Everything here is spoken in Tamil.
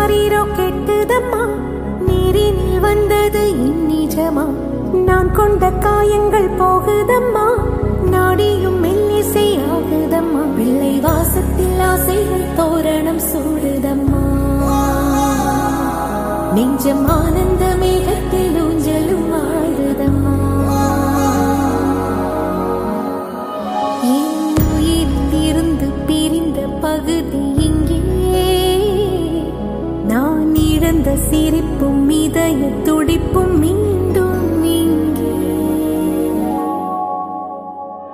யாரீரோ கெட்டுதம்மா, நீரினில் வந்தது இந்நிஜமா. நான் கொண்ட காயங்கள் போகுதம்மா, நாடியும் மெல்லிசை ஆகுதம்மா. பிள்ளை வாசத்தில் ஆசைகள் தோரணம் சூடுதம்மா. நெஞ்சம் ஆனந்த மேகத்தில் ஊஞ்சலும் ஆடுதம்மா. என் உயிரிலிருந்து பிரிந்த பகுதி இங்கே, நான் இழந்த சிரிப்பும் இதய துடிப்பும்